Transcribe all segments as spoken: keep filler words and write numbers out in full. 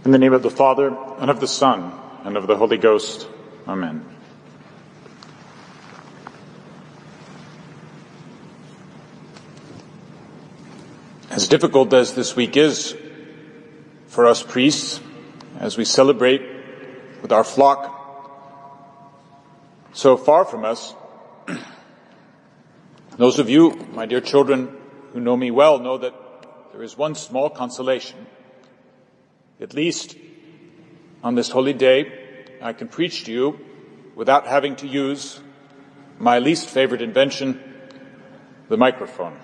In the name of the Father, and of the Son, and of the Holy Ghost. Amen. As difficult as this week is for us priests, as we celebrate with our flock so far from us, those of you, my dear children, who know me well, know that there is one small consolation. At least on this holy day, I can preach to you without having to use my least favorite invention, the microphone.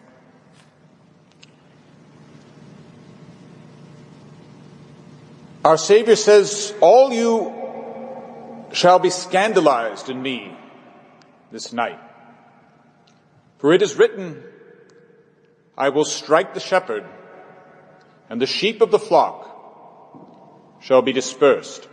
Our Savior says, "All you shall be scandalized in me this night. For it is written, I will strike the shepherd, and the sheep of the flock shall be dispersed."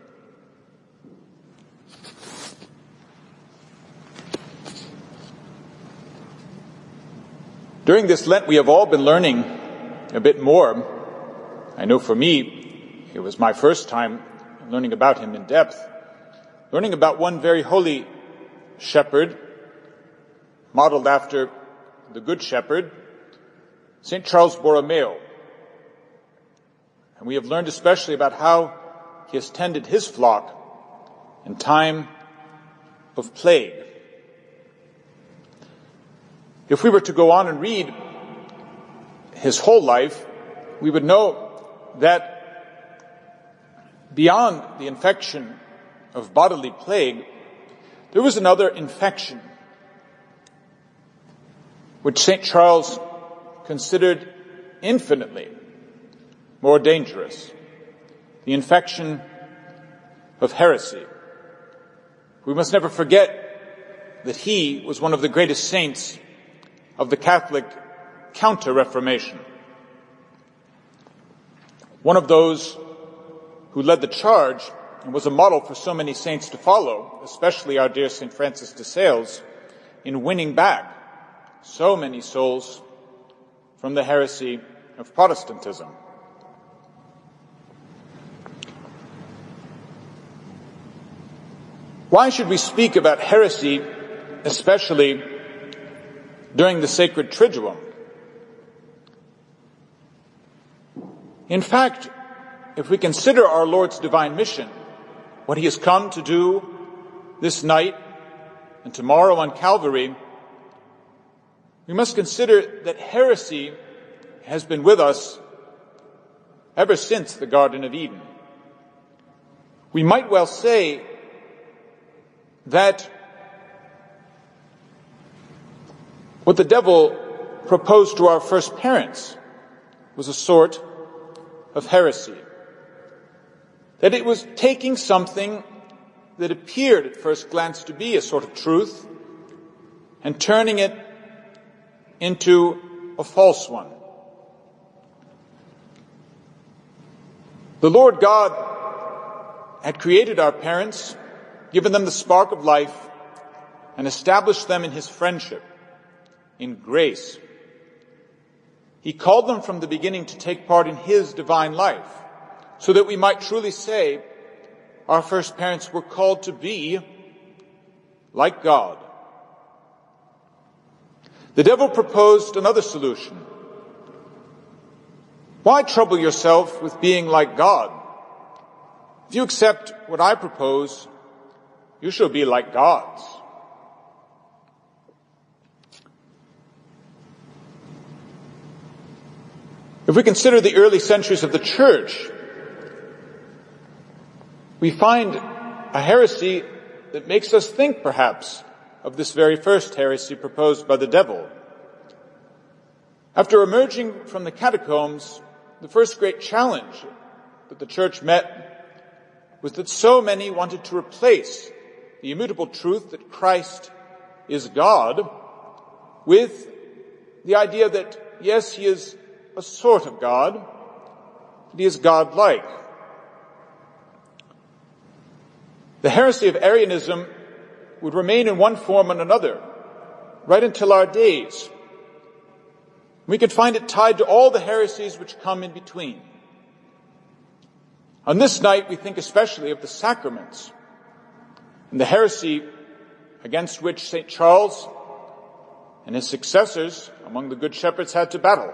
During this Lent, we have all been learning a bit more. I know for me, it was my first time learning about him in depth, learning about one very holy shepherd, modeled after the Good Shepherd, Saint Charles Borromeo. And we have learned especially about how he has tended his flock in time of plague. If we were to go on and read his whole life, we would know that beyond the infection of bodily plague, there was another infection which Saint Charles considered infinitely more dangerous, the infection of heresy. We must never forget that he was one of the greatest saints of the Catholic Counter-Reformation, one of those who led the charge and was a model for so many saints to follow, especially our dear Saint Francis de Sales, in winning back so many souls from the heresy of Protestantism. Why should we speak about heresy, especially during the sacred Triduum? In fact, if we consider our Lord's divine mission, what he has come to do this night and tomorrow on Calvary, we must consider that heresy has been with us ever since the Garden of Eden. We might well say that what the devil proposed to our first parents was a sort of heresy. That it was taking something that appeared at first glance to be a sort of truth and turning it into a false one. The Lord God had created our parents, given them the spark of life, and established them in his friendship, in grace. He called them from the beginning to take part in his divine life, so that we might truly say our first parents were called to be like God. The devil proposed another solution. Why trouble yourself with being like God? If you accept what I propose, you shall be like gods. If we consider the early centuries of the Church, we find a heresy that makes us think, perhaps, of this very first heresy proposed by the devil. After emerging from the catacombs, the first great challenge that the Church met was that so many wanted to replace the immutable truth that Christ is God with the idea that, yes, he is a sort of God, but he is God-like. The heresy of Arianism would remain in one form and another right until our days. We can find it tied to all the heresies which come in between. On this night, we think especially of the sacraments and the heresy against which Saint Charles and his successors among the Good Shepherds had to battle.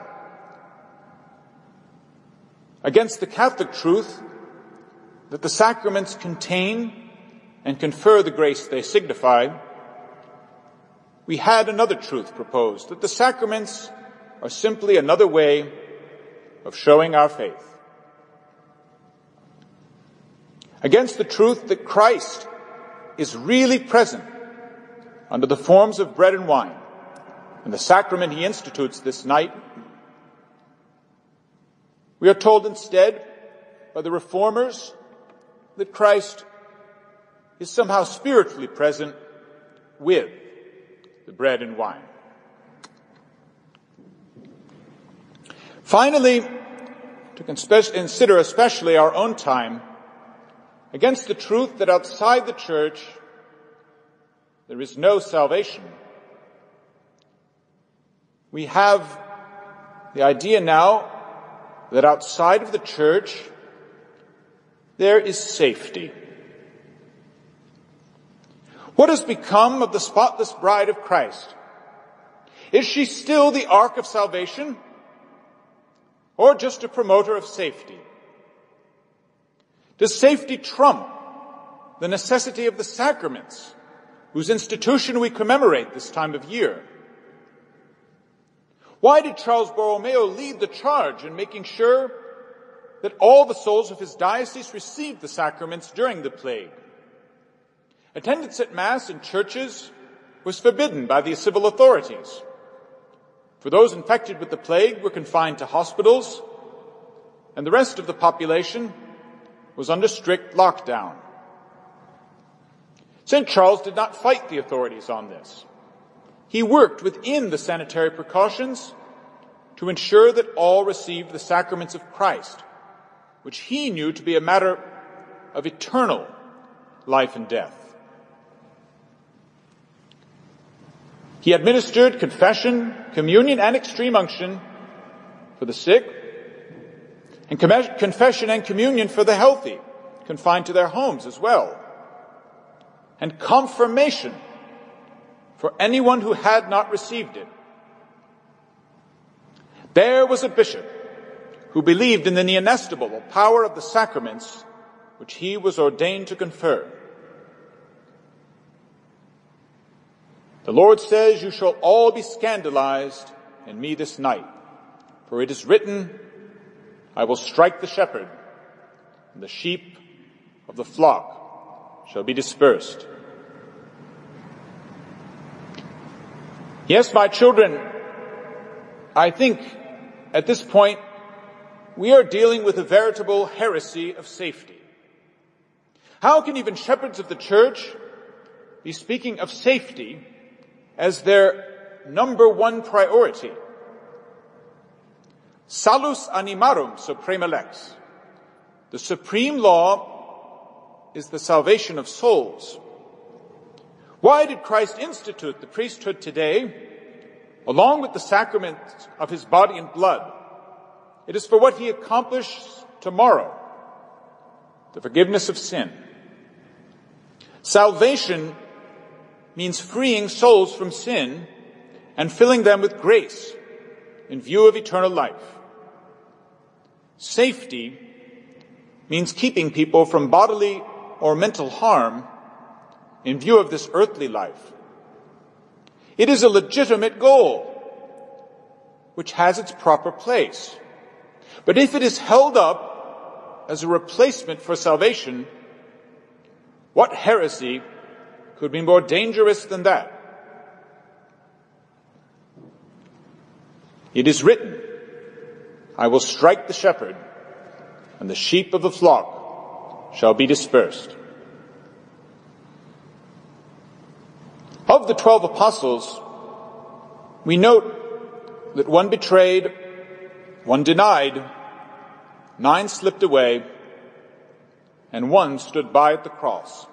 Against the Catholic truth that the sacraments contain and confer the grace they signify, we had another truth proposed, that the sacraments are simply another way of showing our faith. Against the truth that Christ is really present under the forms of bread and wine in the sacrament he institutes this night, we are told instead by the Reformers that Christ is somehow spiritually present with the bread and wine. Finally, to consider especially our own time, against the truth that outside the church there is no salvation, we have the idea now that outside of the church there is safety. What has become of the spotless bride of Christ? Is she still the ark of salvation, or just a promoter of safety? Does safety trump the necessity of the sacraments, whose institution we commemorate this time of year? Why did Charles Borromeo lead the charge in making sure that all the souls of his diocese received the sacraments during the plague? Attendance at Mass in churches was forbidden by the civil authorities. For those infected with the plague were confined to hospitals, and the rest of the population was under strict lockdown. Saint Charles did not fight the authorities on this. He worked within the sanitary precautions to ensure that all received the sacraments of Christ, which he knew to be a matter of eternal life and death. He administered confession, communion, and extreme unction for the sick, and confession and communion for the healthy, confined to their homes as well, and confirmation for anyone who had not received it. There was a bishop who believed in the inestimable power of the sacraments which he was ordained to confer. The Lord says, "You shall all be scandalized in me this night, for it is written, I will strike the shepherd, and the sheep of the flock shall be dispersed." Yes, my children, I think at this point we are dealing with a veritable heresy of safety. How can even shepherds of the church be speaking of safety as their number one priority? Salus animarum suprema lex. The supreme law is the salvation of souls. Why did Christ institute the priesthood today, along with the sacrament of his body and blood? It is for what he accomplishes tomorrow, the forgiveness of sin. Salvation means freeing souls from sin and filling them with grace in view of eternal life. Safety means keeping people from bodily or mental harm in view of this earthly life. It is a legitimate goal, which has its proper place. But if it is held up as a replacement for salvation, what heresy could be more dangerous than that? It is written, I will strike the shepherd, and the sheep of the flock shall be dispersed. Of the twelve apostles, we note that one betrayed, one denied, nine slipped away, and one stood by at the cross.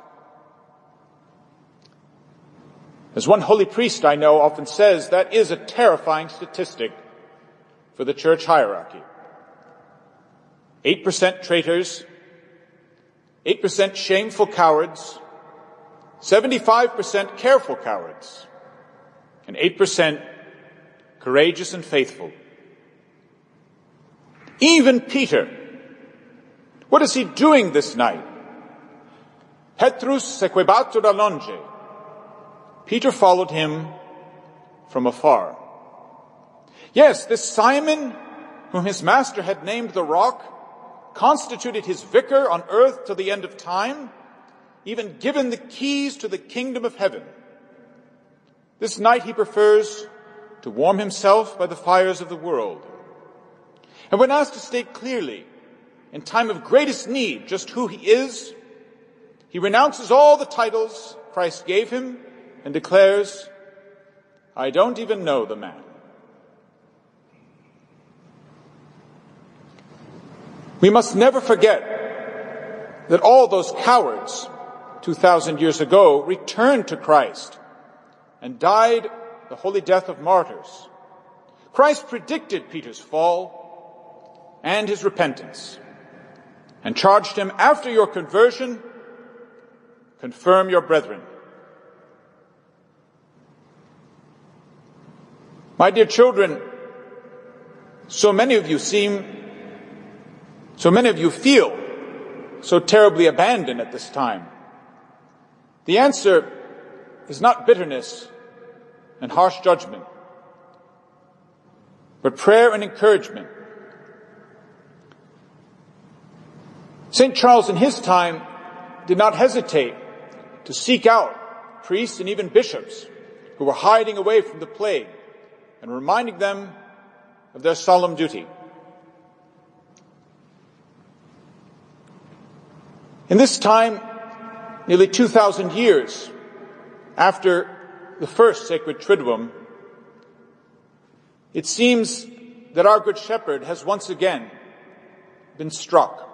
As one holy priest I know often says, that is a terrifying statistic for the church hierarchy. Eight percent traitors eight percent shameful cowards, seventy-five percent careful cowards, and eight percent courageous and faithful. Even Peter, what is he doing this night? Petrus sequebatur a longe. Peter followed him from afar. Yes, this Simon, whom his master had named the Rock, constituted his vicar on earth till the end of time, even given the keys to the kingdom of heaven. This night he prefers to warm himself by the fires of the world. And when asked to state clearly, in time of greatest need, just who he is, he renounces all the titles Christ gave him and declares, I don't even know the man. We must never forget that all those cowards two thousand years ago returned to Christ and died the holy death of martyrs. Christ predicted Peter's fall and his repentance and charged him, after your conversion, confirm your brethren. My dear children, so many of you seem, so many of you feel so terribly abandoned at this time. The answer is not bitterness and harsh judgment, but prayer and encouragement. Saint Charles in his time did not hesitate to seek out priests and even bishops who were hiding away from the plague and reminding them of their solemn duty. In this time, nearly two thousand years after the first sacred Triduum, it seems that our Good Shepherd has once again been struck.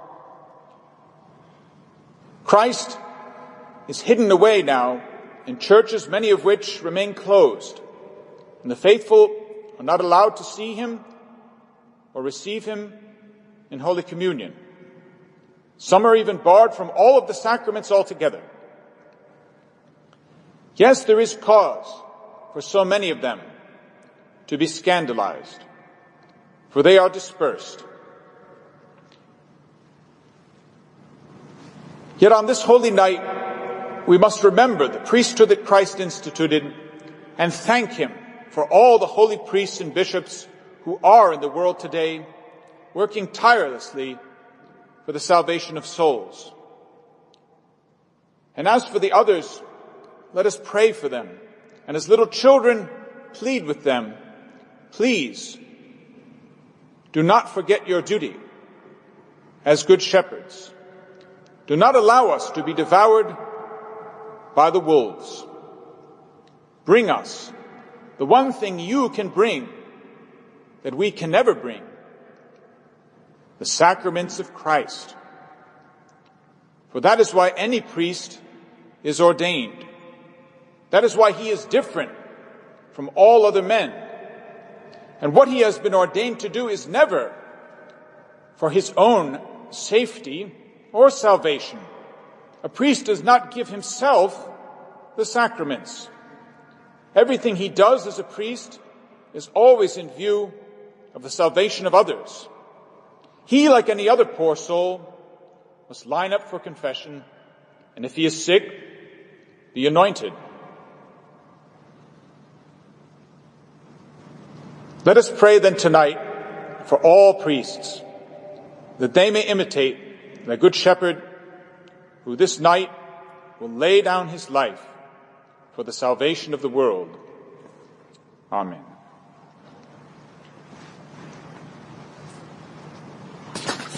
Christ is hidden away now in churches, many of which remain closed, and the faithful are not allowed to see him or receive him in Holy Communion. Some are even barred from all of the sacraments altogether. Yes, there is cause for so many of them to be scandalized, for they are dispersed. Yet on this holy night, we must remember the priesthood that Christ instituted and thank him for all the holy priests and bishops who are in the world today, working tirelessly for the salvation of souls. And as for the others, let us pray for them, and as little children, plead with them, please do not forget your duty as good shepherds. Do not allow us to be devoured by the wolves. Bring us the one thing you can bring that we can never bring, the sacraments of Christ. For that is why any priest is ordained. That is why he is different from all other men. And what he has been ordained to do is never for his own safety or salvation. A priest does not give himself the sacraments. Everything he does as a priest is always in view of the salvation of others. He, like any other poor soul, must line up for confession, and if he is sick, be anointed. Let us pray then tonight for all priests, that they may imitate the Good Shepherd who this night will lay down his life for the salvation of the world. Amen.